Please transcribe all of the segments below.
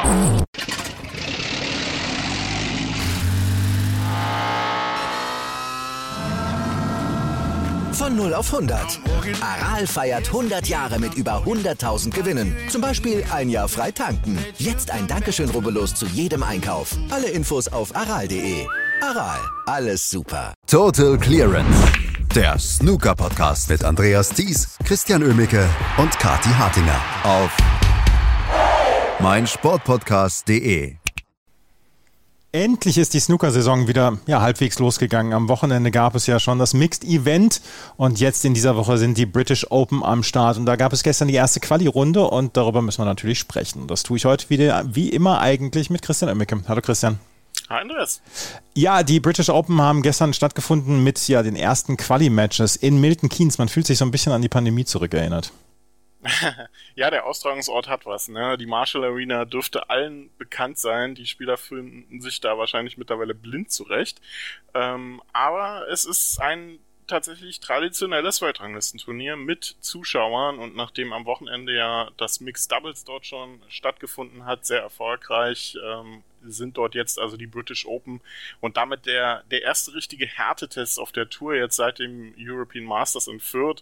Von 0 auf 100. Aral feiert 100 Jahre mit über 100.000 Gewinnen. Zum Beispiel ein Jahr frei tanken. Jetzt ein Dankeschön, rubbellos zu jedem Einkauf. Alle Infos auf aral.de. Aral, alles super. Total Clearance. Der Snooker-Podcast mit Andreas Thies, Christian Oemicke und Kathi Hartinger auf meinsportpodcast.de. Endlich ist die Snooker-Saison wieder halbwegs losgegangen. Am Wochenende gab es ja schon das Mixed Event und jetzt in dieser Woche sind die British Open am Start. Und da gab es gestern die erste Quali-Runde und darüber müssen wir natürlich sprechen. Das tue ich heute wieder, wie immer eigentlich, mit Christian Oemicke. Hallo Christian. Hi Andreas. Ja, die British Open haben gestern stattgefunden mit den ersten Quali-Matches in Milton Keynes. Man fühlt sich so ein bisschen an die Pandemie zurückerinnert. Ja, der Austragungsort hat was, ne? Die Marshall Arena dürfte allen bekannt sein. Die Spieler finden sich da wahrscheinlich mittlerweile blind zurecht. Aber es ist ein tatsächlich traditionelles Weltranglistenturnier mit Zuschauern und nachdem am Wochenende ja das Mixed Doubles dort schon stattgefunden hat, sehr erfolgreich, sind dort jetzt also die British Open und damit der erste richtige Härtetest auf der Tour jetzt seit dem European Masters in Fürth.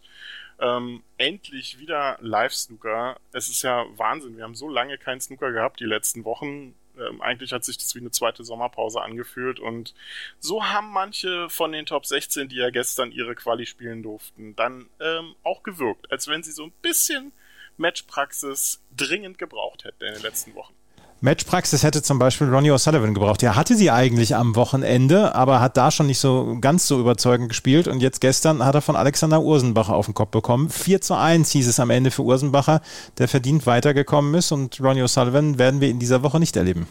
Endlich wieder Live-Snooker. Es ist ja Wahnsinn. Wir haben so lange keinen Snooker gehabt die letzten Wochen. Eigentlich hat sich das wie eine zweite Sommerpause angefühlt und so haben manche von den Top 16, die ja gestern ihre Quali spielen durften, dann auch gewirkt, als wenn sie so ein bisschen Matchpraxis dringend gebraucht hätten in den letzten Wochen. Matchpraxis hätte zum Beispiel Ronnie O'Sullivan gebraucht. Er hatte sie eigentlich am Wochenende, aber hat da schon nicht so ganz so überzeugend gespielt. Und jetzt gestern hat er von Alexander Ursenbacher auf den Kopf bekommen. 4:1 hieß es am Ende für Ursenbacher, der verdient weitergekommen ist. Und Ronnie O'Sullivan werden wir in dieser Woche nicht erleben.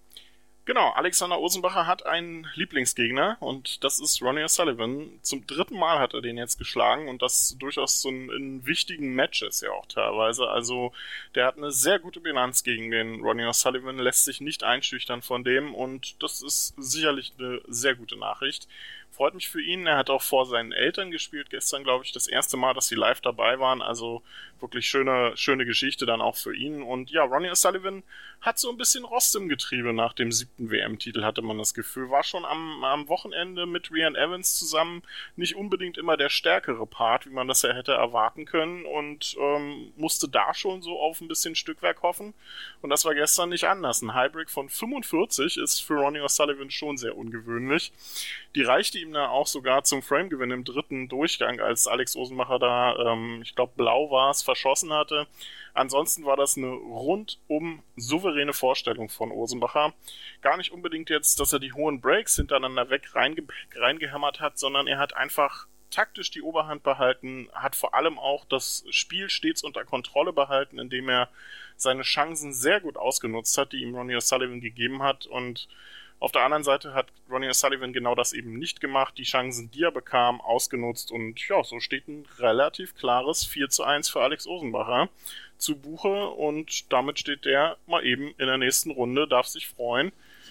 Genau, Alexander Ursenbacher hat einen Lieblingsgegner und das ist Ronnie O'Sullivan. Zum 3. Mal hat er den jetzt geschlagen und das durchaus so in wichtigen Matches ja auch teilweise. Also der hat eine sehr gute Bilanz gegen den Ronnie O'Sullivan, lässt sich nicht einschüchtern von dem und das ist sicherlich eine sehr gute Nachricht. Freut mich für ihn. Er hat auch vor seinen Eltern gespielt gestern, glaube ich, das erste Mal, dass sie live dabei waren. Also wirklich schöne Geschichte dann auch für ihn. Und ja, Ronnie O'Sullivan hat so ein bisschen Rost im Getriebe nach dem 7. WM-Titel, hatte man das Gefühl. War schon am Wochenende mit Rhian Evans zusammen nicht unbedingt immer der stärkere Part, wie man das ja hätte erwarten können. Und musste da schon so auf ein bisschen Stückwerk hoffen. Und das war gestern nicht anders. Ein Highbreak von 45 ist für Ronnie O'Sullivan schon sehr ungewöhnlich. Die reichte ihm da auch sogar zum Frame-Gewinn im 3. Durchgang, als Alex Ursenbacher da, ich glaube blau war es, verschossen hatte. Ansonsten war das eine rundum souveräne Vorstellung von Ursenbacher. Gar nicht unbedingt jetzt, dass er die hohen Breaks hintereinander weg reingehämmert hat, sondern er hat einfach taktisch die Oberhand behalten, hat vor allem auch das Spiel stets unter Kontrolle behalten, indem er seine Chancen sehr gut ausgenutzt hat, die ihm Ronnie O'Sullivan gegeben hat und auf der anderen Seite hat Ronnie O'Sullivan genau das eben nicht gemacht, die Chancen, die er bekam, ausgenutzt und ja, so steht ein relativ klares 4:1 für Alex Ursenbacher zu Buche und damit steht der mal eben in der nächsten Runde, darf sich freuen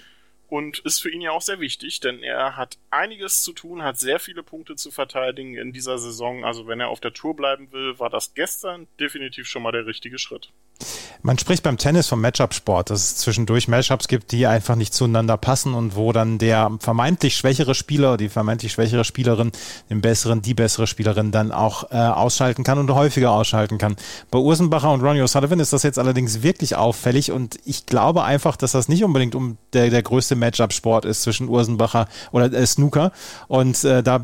und ist für ihn ja auch sehr wichtig, denn er hat einiges zu tun, hat sehr viele Punkte zu verteidigen in dieser Saison, also wenn er auf der Tour bleiben will, war das gestern definitiv schon mal der richtige Schritt. Man spricht beim Tennis vom Matchup-Sport, dass es zwischendurch Matchups gibt, die einfach nicht zueinander passen und wo dann der vermeintlich schwächere Spieler, die vermeintlich schwächere Spielerin, die bessere Spielerin dann auch ausschalten kann und häufiger ausschalten kann. Bei Ursenbacher und Ronnie O'Sullivan ist das jetzt allerdings wirklich auffällig und ich glaube einfach, dass das nicht unbedingt der größte Matchup-Sport ist zwischen Ursenbacher oder Snooker und da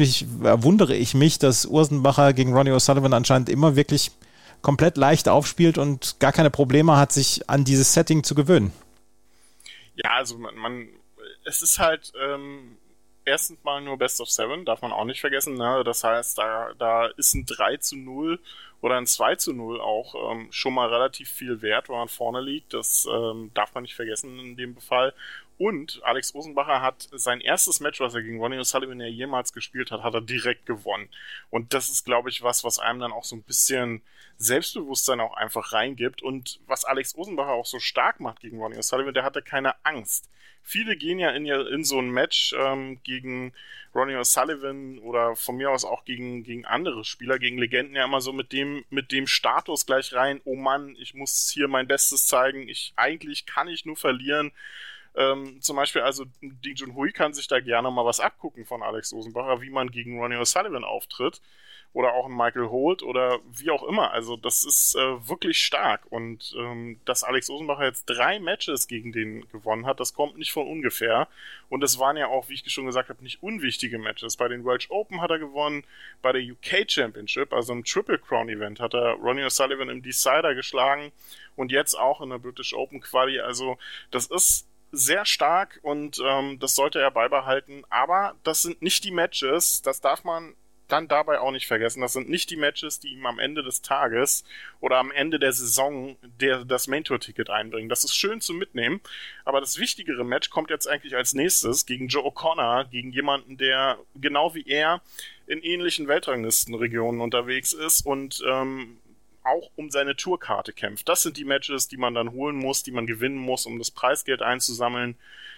wundere ich mich, dass Ursenbacher gegen Ronnie O'Sullivan anscheinend immer wirklich komplett leicht aufspielt und gar keine Probleme hat, sich an dieses Setting zu gewöhnen. Ja, also es ist halt erstens mal nur Best of 7, darf man auch nicht vergessen, ne? Das heißt, da ist ein 3:0 oder ein 2:0 auch schon mal relativ viel wert, wenn man vorne liegt. Das darf man nicht vergessen in dem Fall. Und Alex Ursenbacher hat sein erstes Match, was er gegen Ronnie O'Sullivan ja jemals gespielt hat, hat er direkt gewonnen. Und das ist, glaube ich, was einem dann auch so ein bisschen Selbstbewusstsein auch einfach reingibt. Und was Alex Ursenbacher auch so stark macht gegen Ronnie O'Sullivan, der hatte keine Angst. Viele gehen ja in so ein Match gegen Ronnie O'Sullivan oder von mir aus auch gegen andere Spieler, gegen Legenden ja immer so mit mit dem Status gleich rein, oh Mann, ich muss hier mein Bestes zeigen, eigentlich kann ich nur verlieren. Zum Beispiel, also Ding Junhui kann sich da gerne mal was abgucken von Alex Rosenbacher, wie man gegen Ronnie O'Sullivan auftritt oder auch ein Michael Holt oder wie auch immer. Also das ist wirklich stark und dass Alex Rosenbacher jetzt 3 Matches gegen den gewonnen hat, das kommt nicht von ungefähr und es waren ja auch, wie ich schon gesagt habe, nicht unwichtige Matches. Bei den Welsh Open hat er gewonnen, bei der UK Championship, also im Triple Crown Event, hat er Ronnie O'Sullivan im Decider geschlagen und jetzt auch in der British Open Quali. Also das ist sehr stark und das sollte er beibehalten, aber das sind nicht die Matches, das darf man dann dabei auch nicht vergessen, das sind nicht die Matches, die ihm am Ende des Tages oder am Ende der Saison das Main-Tour-Ticket einbringen. Das ist schön zum Mitnehmen, aber das wichtigere Match kommt jetzt eigentlich als nächstes gegen Joe O'Connor, gegen jemanden, der genau wie er in ähnlichen Weltranglistenregionen unterwegs ist und auch um seine Tourkarte kämpft. Das sind die Matches, die man dann holen muss, die man gewinnen muss, um das Preisgeld einzusammeln.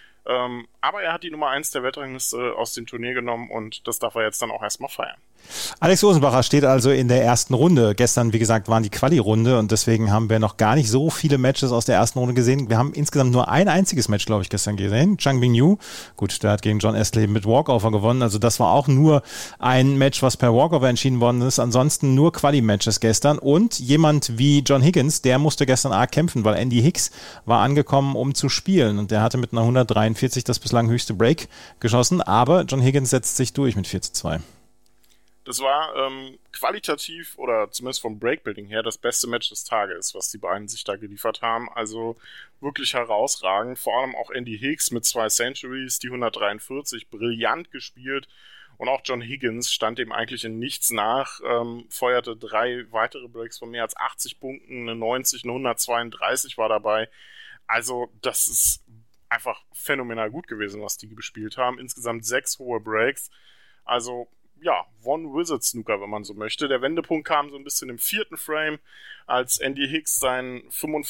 Aber er hat die Nummer 1 der Weltrangliste aus dem Turnier genommen und das darf er jetzt dann auch erstmal feiern. Alex Rosenbacher steht also in der ersten Runde. Gestern, wie gesagt, waren die Quali-Runde und deswegen haben wir noch gar nicht so viele Matches aus der ersten Runde gesehen. Wir haben insgesamt nur ein einziges Match, glaube ich, gestern gesehen. Chang Bing-Yu, gut, der hat gegen John Astley mit Walkover gewonnen. Also das war auch nur ein Match, was per Walkover entschieden worden ist. Ansonsten nur Quali-Matches gestern und jemand wie John Higgins, der musste gestern arg kämpfen, weil Andy Hicks war angekommen, um zu spielen und der hatte mit einer 143 das bislang höchste Break geschossen, aber John Higgins setzt sich durch mit 4:2. Das war qualitativ oder zumindest vom Breakbuilding her das beste Match des Tages, was die beiden sich da geliefert haben. Also wirklich herausragend. Vor allem auch Andy Hicks mit 2 Centuries, die 143, brillant gespielt. Und auch John Higgins stand dem eigentlich in nichts nach, feuerte 3 weitere Breaks von mehr als 80 Punkten, eine 90, eine 132 war dabei. Also das ist einfach phänomenal gut gewesen, was die gespielt haben. Insgesamt 6 hohe Breaks. Also ja, One-Wizard-Snooker, wenn man so möchte. Der Wendepunkt kam so ein bisschen im 4. Frame, als Andy Hicks seinen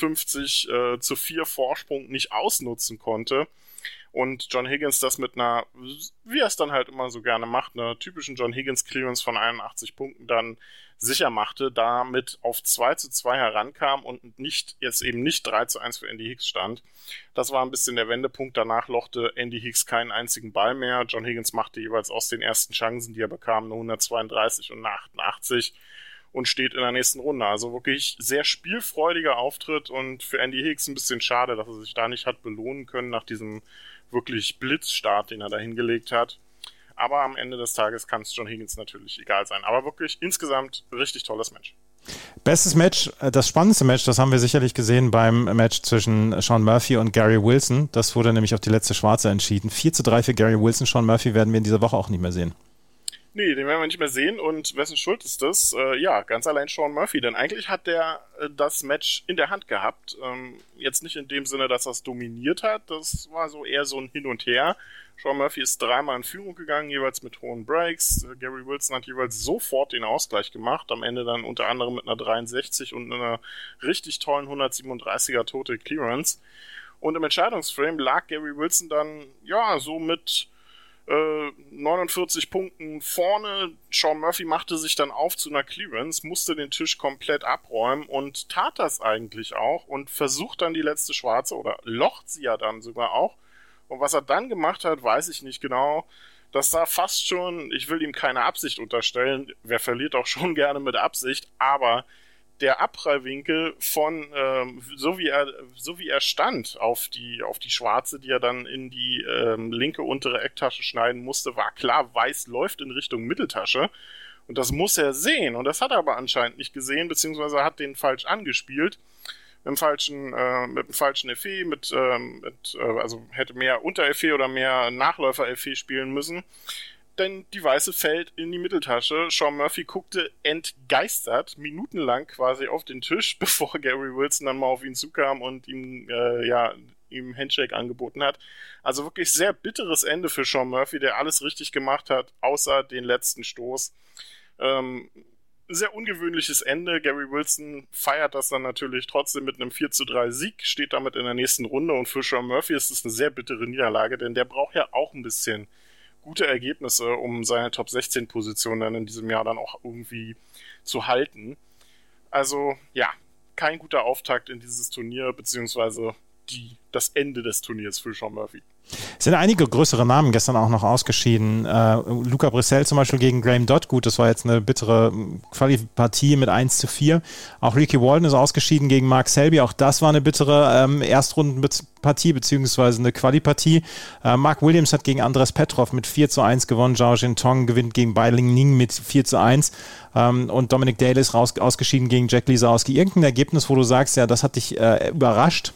55:4 Vorsprung nicht ausnutzen konnte und John Higgins das mit einer, wie er es dann halt immer so gerne macht, einer typischen John Higgins Clearance von 81 Punkten dann sicher machte, damit auf 2:2 herankam und jetzt eben nicht 3:1 für Andy Hicks stand. Das war ein bisschen der Wendepunkt. Danach lochte Andy Hicks keinen einzigen Ball mehr. John Higgins machte jeweils aus den ersten Chancen, die er bekam, eine 132 und eine 88 und steht in der nächsten Runde. Also wirklich sehr spielfreudiger Auftritt und für Andy Hicks ein bisschen schade, dass er sich da nicht hat belohnen können nach diesem wirklich Blitzstart, den er da hingelegt hat. Aber am Ende des Tages kann es John Higgins natürlich egal sein. Aber wirklich insgesamt richtig tolles Match. Bestes Match, das spannendste Match, das haben wir sicherlich gesehen beim Match zwischen Sean Murphy und Gary Wilson. Das wurde nämlich auf die letzte Schwarze entschieden. 4:3 für Gary Wilson. Sean Murphy werden wir in dieser Woche auch nicht mehr sehen. Nee, den werden wir nicht mehr sehen. Und wessen Schuld ist das? Ja, ganz allein Sean Murphy. Denn eigentlich hat der das Match in der Hand gehabt. Jetzt nicht in dem Sinne, dass er es dominiert hat. Das war so eher so ein Hin und Her. Sean Murphy ist 3-mal in Führung gegangen, jeweils mit hohen Breaks. Gary Wilson hat jeweils sofort den Ausgleich gemacht. Am Ende dann unter anderem mit einer 63 und einer richtig tollen 137er Total Clearance. Und im Entscheidungsframe lag Gary Wilson dann, ja, so mit 49 Punkten vorne. Sean Murphy machte sich dann auf zu einer Clearance, musste den Tisch komplett abräumen und tat das eigentlich auch und versucht dann die letzte Schwarze oder locht sie ja dann sogar auch. Und was er dann gemacht hat, weiß ich nicht genau. Das sah fast schon, ich will ihm keine Absicht unterstellen, wer verliert auch schon gerne mit Absicht, aber der Abprallwinkel von, so wie er stand auf die Schwarze, die er dann in die linke untere Ecktasche schneiden musste, war klar, Weiß läuft in Richtung Mitteltasche. Und das muss er sehen. Und das hat er aber anscheinend nicht gesehen, beziehungsweise hat den falsch angespielt. Mit dem falschen Effet, also hätte mehr Unter-Effet oder mehr Nachläufer-Effet spielen müssen. Denn die Weiße fällt in die Mitteltasche. Sean Murphy guckte entgeistert minutenlang quasi auf den Tisch, bevor Gary Wilson dann mal auf ihn zukam und ihm Handshake angeboten hat. Also wirklich sehr bitteres Ende für Sean Murphy, der alles richtig gemacht hat, außer den letzten Stoß. Sehr ungewöhnliches Ende. Gary Wilson feiert das dann natürlich trotzdem mit einem 4:3 Sieg, steht damit in der nächsten Runde und für Sean Murphy ist es eine sehr bittere Niederlage, denn der braucht ja auch ein bisschen gute Ergebnisse, um seine Top-16-Position dann in diesem Jahr dann auch irgendwie zu halten. Also, ja, kein guter Auftakt in dieses Turnier, beziehungsweise das Ende des Turniers für Sean Murphy. Es sind einige größere Namen gestern auch noch ausgeschieden. Luca Brissell zum Beispiel gegen Graham Dodd. Gut, das war jetzt eine bittere Quali-Partie mit 1:4. Auch Ricky Walden ist ausgeschieden gegen Mark Selby. Auch das war eine bittere Erstrundenpartie beziehungsweise eine Quali-Partie. Mark Williams hat gegen Andres Petrov mit 4:1 gewonnen. Zhao Jintong gewinnt gegen Bai Ling mit 4:1. Und Dominic Dale ist ausgeschieden gegen Jack Lisowski. Irgendein Ergebnis, wo du sagst, ja, das hat dich überrascht?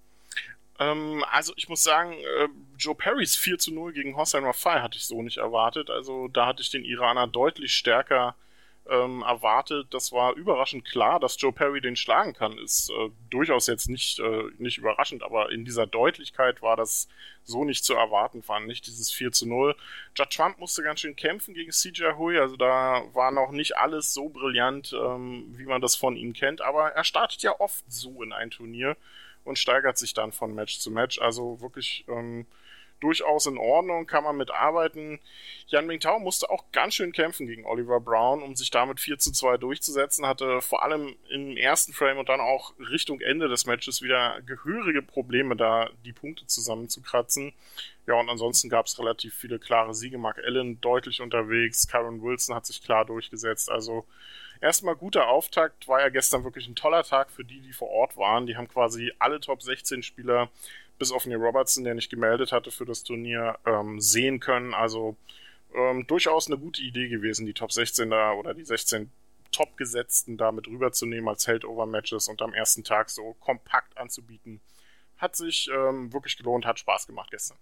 Also ich muss sagen, Joe Perrys 4:0 gegen Hossein Rafai hatte ich so nicht erwartet. Also da hatte ich den Iraner deutlich stärker erwartet. Das war überraschend klar, dass Joe Perry den schlagen kann. Ist durchaus jetzt nicht überraschend, aber in dieser Deutlichkeit war das so nicht zu erwarten, fand ich, dieses 4:0. Judd Trump musste ganz schön kämpfen gegen CJ Hui, also da war noch nicht alles so brillant, wie man das von ihm kennt, aber er startet ja oft so in ein Turnier und steigert sich dann von Match zu Match. Also wirklich durchaus in Ordnung, kann man mitarbeiten. Yan Mingtao musste auch ganz schön kämpfen gegen Oliver Brown, um sich damit 4:2 durchzusetzen, hatte vor allem im ersten Frame und dann auch Richtung Ende des Matches wieder gehörige Probleme, da die Punkte zusammenzukratzen. Ja, und ansonsten gab es relativ viele klare Siege. Mark Allen deutlich unterwegs, Kyron Wilson hat sich klar durchgesetzt, also erstmal guter Auftakt, war ja gestern wirklich ein toller Tag für die vor Ort waren. Die haben quasi alle Top 16 Spieler, bis auf Neil Robertson, der nicht gemeldet hatte für das Turnier, sehen können. Also durchaus eine gute Idee gewesen, die Top 16 da oder die 16 Top-Gesetzten da mit rüberzunehmen als Held-Over-Matches und am ersten Tag so kompakt anzubieten. Hat sich wirklich gelohnt, hat Spaß gemacht gestern.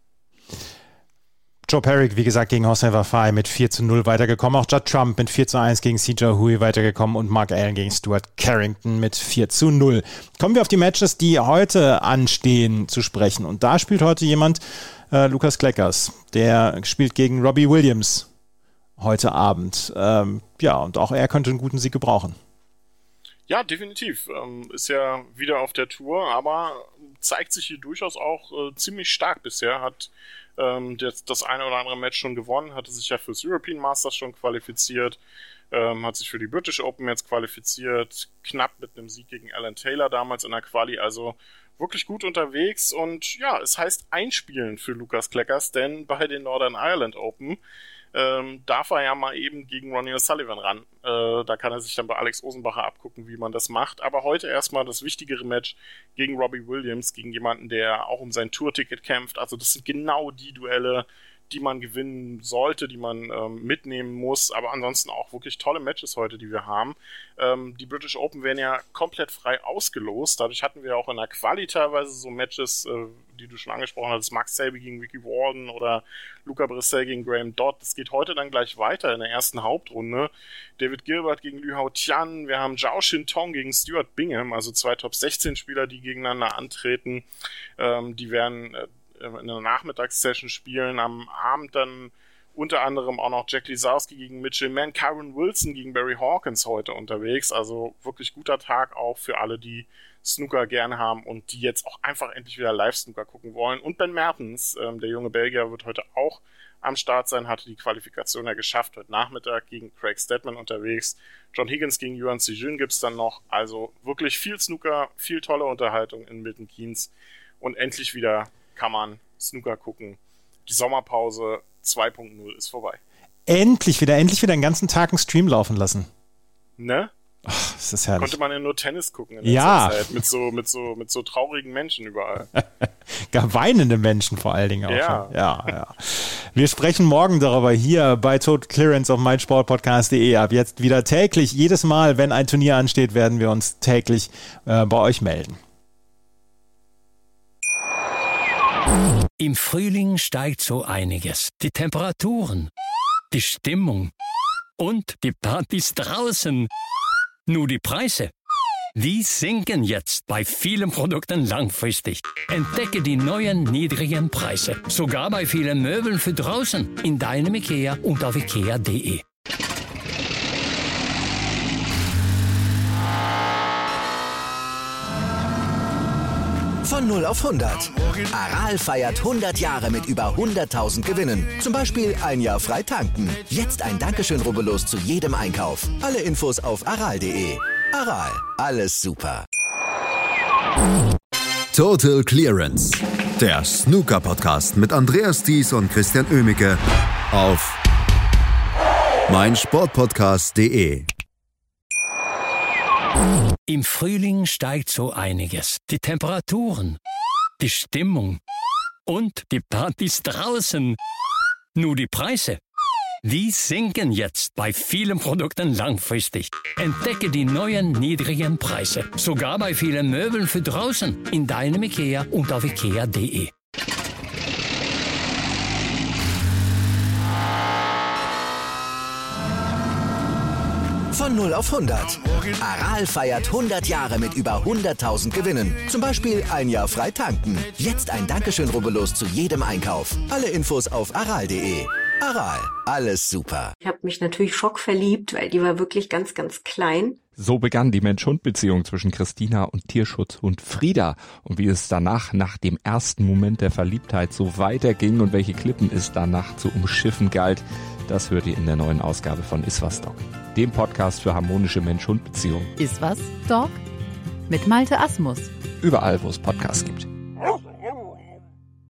Joe Perry, wie gesagt, gegen Hossein Rafai mit 4:0 weitergekommen. Auch Judd Trump mit 4:1 gegen CJ Hui weitergekommen und Mark Allen gegen Stuart Carrington mit 4:0. Kommen wir auf die Matches, die heute anstehen, zu sprechen. Und da spielt heute jemand, Lukas Kleckers. Der spielt gegen Robbie Williams heute Abend. Ja, und auch er könnte einen guten Sieg gebrauchen. Ja, definitiv. Ist ja wieder auf der Tour, aber zeigt sich hier durchaus auch ziemlich stark bisher. Hat das eine oder andere Match schon gewonnen, hatte sich ja fürs European Masters schon qualifiziert, hat sich für die British Open jetzt qualifiziert, knapp mit einem Sieg gegen Alan Taylor damals in der Quali, also wirklich gut unterwegs und ja, es heißt einspielen für Lukas Kleckers, denn bei den Northern Ireland Open darf er ja mal eben gegen Ronnie O'Sullivan ran. Da kann er sich dann bei Alex Osenbacher abgucken, wie man das macht. Aber heute erstmal das wichtigere Match gegen Robbie Williams, gegen jemanden, der auch um sein Tourticket kämpft. Also das sind genau die Duelle, die man gewinnen sollte, die man mitnehmen muss. Aber ansonsten auch wirklich tolle Matches heute, die wir haben. Die British Open werden ja komplett frei ausgelost. Dadurch hatten wir auch in der Quali teilweise so Matches, die du schon angesprochen hattest, Mark Selby gegen Ricky Walden oder Luca Brissell gegen Graham Dodd. Das geht heute dann gleich weiter in der ersten Hauptrunde. David Gilbert gegen Liu Hao Tian. Wir haben Zhao Jintong gegen Stuart Bingham, also zwei Top-16-Spieler, die gegeneinander antreten. Die werden in einer Nachmittagssession spielen. Am Abend dann unter anderem auch noch Jack Lisowski gegen Mitchell Mann, Kyron Wilson gegen Barry Hawkins heute unterwegs. Also wirklich guter Tag auch für alle, die Snooker gerne haben und die jetzt auch einfach endlich wieder Live-Snooker gucken wollen. Und Ben Mertens, der junge Belgier, wird heute auch am Start sein, hatte die Qualifikation ja geschafft. Heute Nachmittag gegen Craig Stedman unterwegs. John Higgins gegen Yuan Sijun gibt's dann noch. Also wirklich viel Snooker, viel tolle Unterhaltung in Milton Keynes. Und endlich wieder kann man Snooker gucken. Die Sommerpause 2.0 ist vorbei. Endlich wieder den ganzen Tag einen Stream laufen lassen. Ne? Ach, das ist herrlich. Konnte man ja nur Tennis gucken in letzter Zeit. Mit so traurigen Menschen überall. Gar weinende Menschen vor allen Dingen auch. Ja. Ja. Wir sprechen morgen darüber hier bei Total Clearance auf meinsportpodcast.de. Ab jetzt wieder täglich, jedes Mal, wenn ein Turnier ansteht, werden wir uns täglich bei euch melden. Im Frühling steigt so einiges. Die Temperaturen, die Stimmung und die Partys draußen. Nur die Preise, die sinken jetzt bei vielen Produkten langfristig. Entdecke die neuen niedrigen Preise. Sogar bei vielen Möbeln für draußen. In deinem IKEA und auf IKEA.de. Von 0 auf 100. Aral feiert 100 Jahre mit über 100.000 Gewinnen. Zum Beispiel ein Jahr frei tanken. Jetzt ein Dankeschön, rubbellos zu jedem Einkauf. Alle Infos auf aral.de. Aral, alles super. Total Clearance, der Snooker-Podcast mit Andreas Thies und Christian Oemicke auf meinsportpodcast.de. Im Frühling steigt so einiges. Die Temperaturen, die Stimmung und die Partys draußen. Nur die Preise, die sinken jetzt bei vielen Produkten langfristig. Entdecke die neuen niedrigen Preise. Sogar bei vielen Möbeln für draußen. In deinem IKEA und auf IKEA.de. Von 0 auf 100. Aral feiert 100 Jahre mit über 100.000 Gewinnen. Zum Beispiel ein Jahr frei tanken. Jetzt ein Dankeschön, rubbellos zu jedem Einkauf. Alle Infos auf aral.de. Aral, alles super. Ich habe mich natürlich schockverliebt, weil die war wirklich ganz, ganz klein. So begann die Mensch-Hund-Beziehung zwischen Christina und Tierschutzhund Frieda. Und wie es danach, nach dem ersten Moment der Verliebtheit, so weiterging und welche Klippen es danach zu umschiffen galt, das hört ihr in der neuen Ausgabe von Iswas Dog, dem Podcast für harmonische Mensch-Hund-Beziehungen. Iswas Dog? Mit Malte Asmus. Überall, wo es Podcasts gibt.